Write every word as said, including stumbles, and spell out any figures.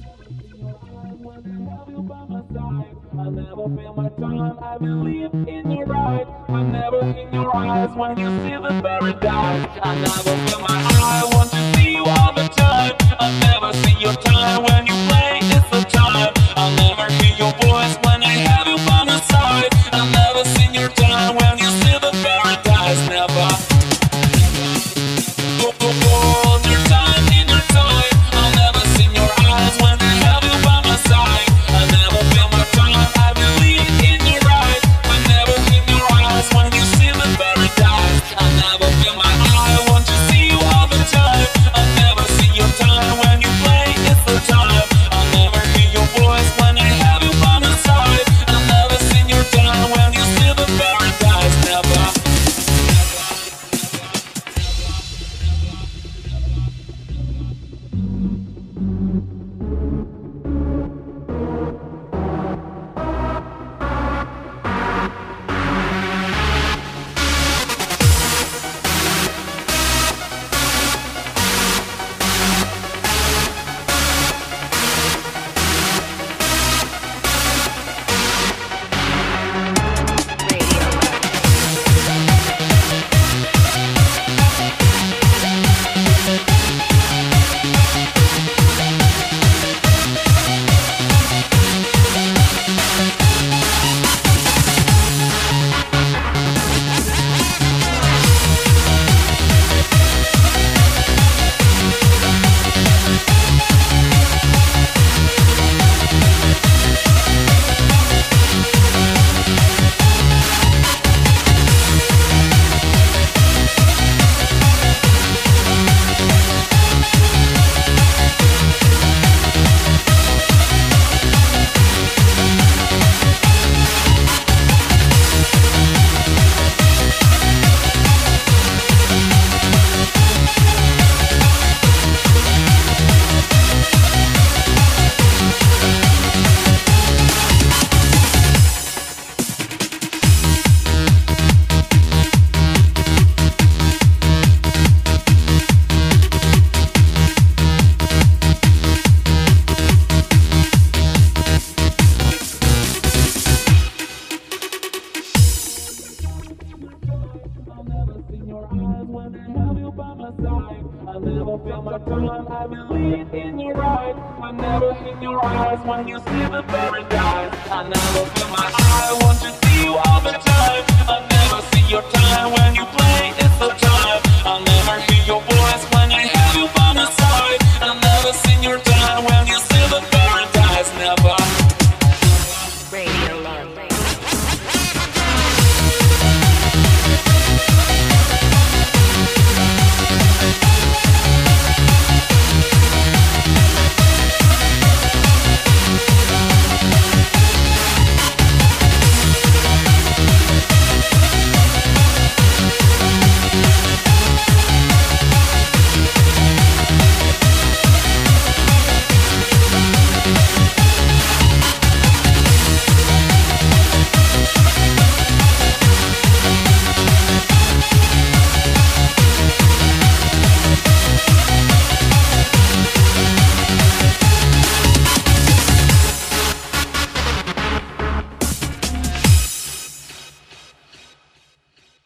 I never feel my time, I believe in your right. Whenever in your eyes, when you see the paradise. I never feel my eye, want to see you all the time. I never see your time, when you play, it's the time. I never hear your voice, when I have you by my side. I never see your time, when you see the paradise. Never. Hold your time in your time. I'll never see your eyes, when I have you by my side. I never feel my time, I believe in your right. Whenever in your eyes, when you see the paradise. I never feel my eye, want to see you all the time. I never see your time, when you play, it's the time. I never hear your voice, when I have you by my side. I never see your time, when you see the paradise. Never. I never feel my time, I believe in your right. Whenever in your eyes, when you see the paradise. I never feel my eye, want to see you all the time. I never see your time, when you play, it's the time.